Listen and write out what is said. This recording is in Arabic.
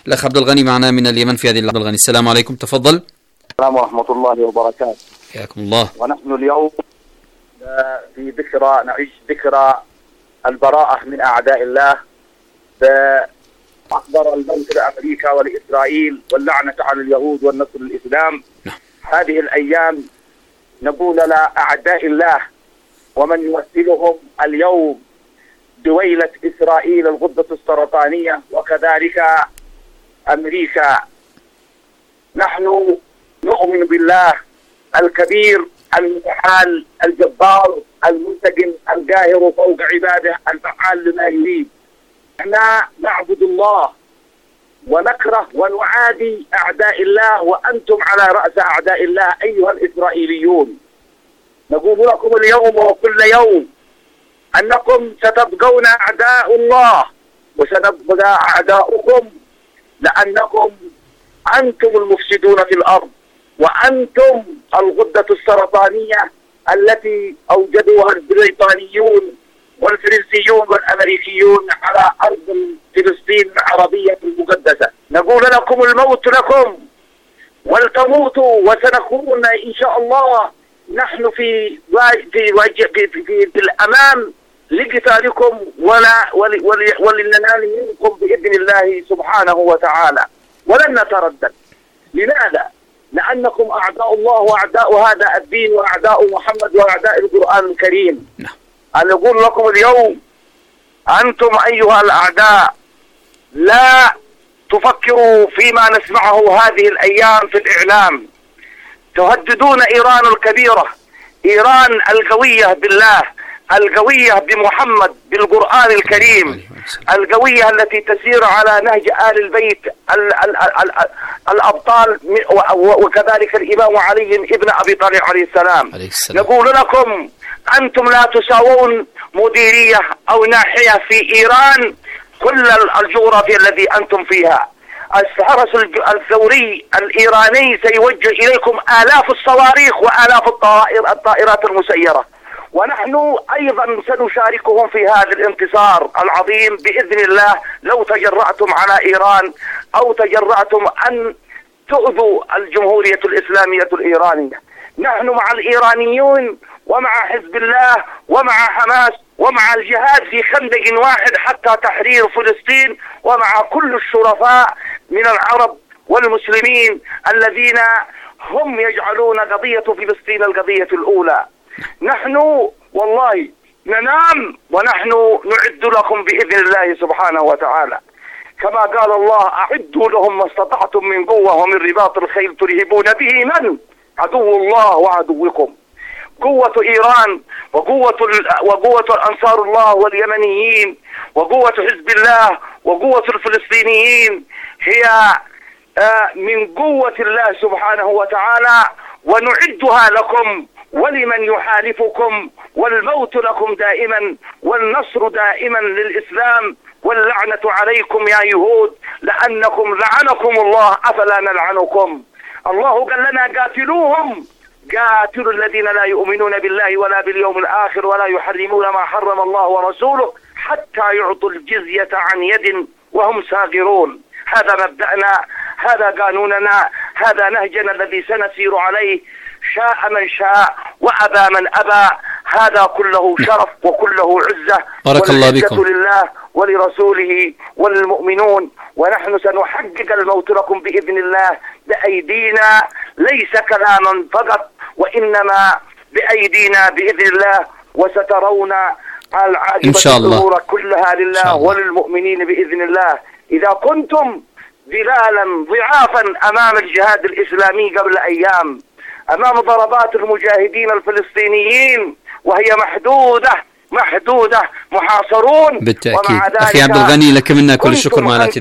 الأخ عبد الغني معنا من اليمن في هذه اللحظة. عبد الغني السلام عليكم، تفضل. السلام ورحمة الله وبركاته. حياكم الله. ونحن اليوم في نعيش ذكرى البراءة من أعداء الله بأحضر الموت لأمريكا ولإسرائيل واللعنة على اليهود والنصر للإسلام. هذه الأيام نقول لأعداء الله ومن يمثلهم اليوم دويلة إسرائيل الغدة السرطانية وكذلك أمريكا: نحن نؤمن بالله الكبير المتعال الجبار المنتقم القاهر فوق عباده الفعال لما يريد. احنا نعبد الله ونكره ونعادي أعداء الله وأنتم على رأس أعداء الله أيها الإسرائيليون. نقول لكم اليوم وكل يوم أنكم ستبقون أعداء الله وسنبقى أعداؤكم، لأنكم أنتم المفسدون في الأرض وأنتم الغدة السرطانية التي أوجدوها البريطانيون والفرنسيون والأمريكيون على أرض فلسطين العربية المقدسة. نقول لكم الموت لكم ولتموتوا وسنكون إن شاء الله نحن في الأمام لقتالكم ولننال منكم بإذن الله سبحانه وتعالى ولن نتردد. لماذا؟ لأنكم أعداء الله وأعداء هذا الدين وأعداء محمد وأعداء القرآن الكريم. أنا أقول لكم اليوم أنتم أيها الأعداء لا تفكروا فيما نسمعه هذه الأيام في الإعلام. تهددون إيران الكبيرة، إيران القوية بالله، القوية بمحمد بالقرآن الكريم، القوية التي تسير على نهج آل البيت الأبطال وكذلك الإمام علي ابن أبي طالب عليه السلام. نقول لكم أنتم لا تساوون مديرية أو ناحية في إيران كل الجغرافيا الذي أنتم فيها. الحرس الثوري الإيراني سيوجه إليكم آلاف الصواريخ وآلاف الطائرات المسيرة، ونحن أيضا سنشاركهم في هذا الانتصار العظيم بإذن الله لو تجرأتم على إيران أو تجرأتم أن تؤذوا الجمهورية الإسلامية الإيرانية. نحن مع الإيرانيون ومع حزب الله ومع حماس ومع الجهاد في خندق واحد حتى تحرير فلسطين، ومع كل الشرفاء من العرب والمسلمين الذين هم يجعلون قضية فلسطين القضية الأولى. نحن والله ننام ونحن نعد لكم بإذن الله سبحانه وتعالى، كما قال الله: أعدوا لهم ما استطعتم من قوة ومن رباط الخيل ترهبون به من؟ عدو الله وعدوكم. قوة إيران وقوة أنصار الله واليمنيين وقوة حزب الله وقوة الفلسطينيين هي من قوة الله سبحانه وتعالى، ونعدها لكم ولمن يحالفكم، والموت لكم دائما والنصر دائما للإسلام، واللعنة عليكم يا يهود لأنكم لعنكم الله أفلا نلعنكم. الله قال لنا: قاتلوهم، قاتلوا الذين لا يؤمنون بالله ولا باليوم الآخر ولا يحرمون ما حرم الله ورسوله حتى يعطوا الجزية عن يد وهم صاغرون. هذا مبدأنا، هذا قانوننا، هذا نهجنا الذي سنسير عليه، شاء من شاء وأبى من أبى. هذا كله شرف وكله عزة، بارك الله بكم، لله ولرسوله وللمؤمنون. ونحن سنحقق الموت لكم بإذن الله بأيدينا، ليس كلاما فقط وإنما بأيدينا بإذن الله، وسترون العاقبة الأمور كلها لله وللمؤمنين بإذن الله. إذا كنتم ظلالا ضعافا أمام الجهاد الإسلامي قبل أيام، أمام ضربات المجاهدين الفلسطينيين وهي محدودة محاصرون، بالتأكيد. أخي عبد الغني لك منا كل الشكر معنا.